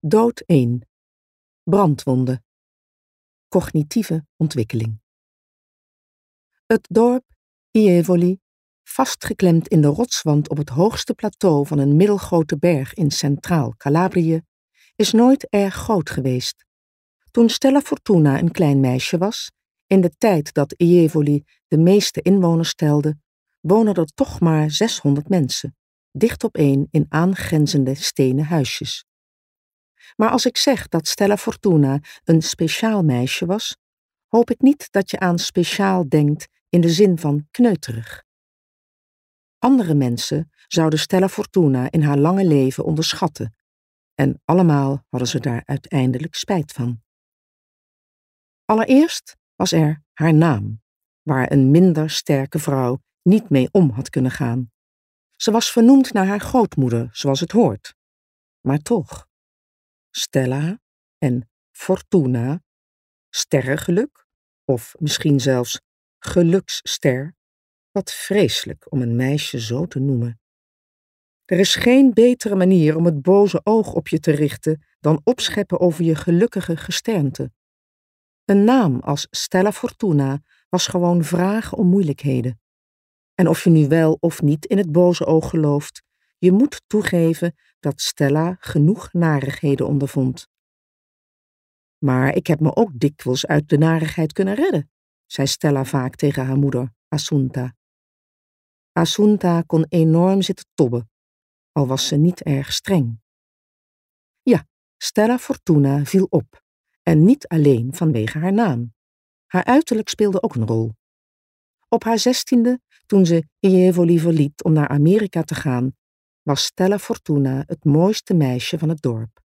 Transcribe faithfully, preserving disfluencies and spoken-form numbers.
Dood één. Brandwonden. Cognitieve ontwikkeling. Het dorp Ievoli, vastgeklemd in de rotswand op het hoogste plateau van een middelgrote berg in centraal Calabrië, is nooit erg groot geweest. Toen Stella Fortuna een klein meisje was, in de tijd dat Ievoli de meeste inwoners telde, wonen er toch maar zeshonderd mensen, dicht opeen in aangrenzende stenen huisjes. Maar als ik zeg dat Stella Fortuna een speciaal meisje was, hoop ik niet dat je aan speciaal denkt in de zin van kneuterig. Andere mensen zouden Stella Fortuna in haar lange leven onderschatten, en allemaal hadden ze daar uiteindelijk spijt van. Allereerst was er haar naam, waar een minder sterke vrouw niet mee om had kunnen gaan. Ze was vernoemd naar haar grootmoeder, zoals het hoort. Maar toch, Stella en Fortuna, sterrengeluk, of misschien zelfs geluksster, wat vreselijk om een meisje zo te noemen. Er is geen betere manier om het boze oog op je te richten dan opscheppen over je gelukkige gesternte. Een naam als Stella Fortuna was gewoon vragen om moeilijkheden. En of je nu wel of niet in het boze oog gelooft, je moet toegeven dat Stella genoeg narigheden ondervond. Maar ik heb me ook dikwijls uit de narigheid kunnen redden, zei Stella vaak tegen haar moeder, Assunta. Assunta kon enorm zitten tobben, al was ze niet erg streng. Ja, Stella Fortuna viel op, en niet alleen vanwege haar naam. Haar uiterlijk speelde ook een rol. Op haar zestiende, toen ze Ievoli verliet om naar Amerika te gaan, was Stella Fortuna het mooiste meisje van het dorp.